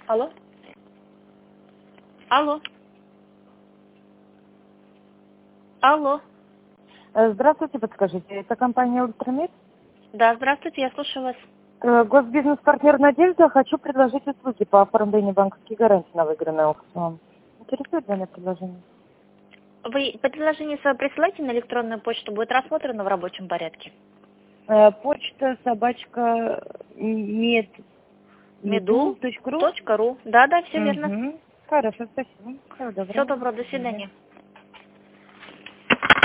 Алло? Алло? Алло? Здравствуйте, подскажите, это компания «Ультрамед»? Да, здравствуйте, я слушаю вас. Госбизнес-партнер «Надежда». Хочу предложить услуги по оформлению банковских гарантий на выигранный аукцион. Интересует данное предложение? Вы предложение свое присылайте на электронную почту, будет рассмотрено в рабочем порядке. Почта собачка medu.ru. Да, все верно. Хорошо, спасибо. Всего доброго. Всего доброго, до свидания.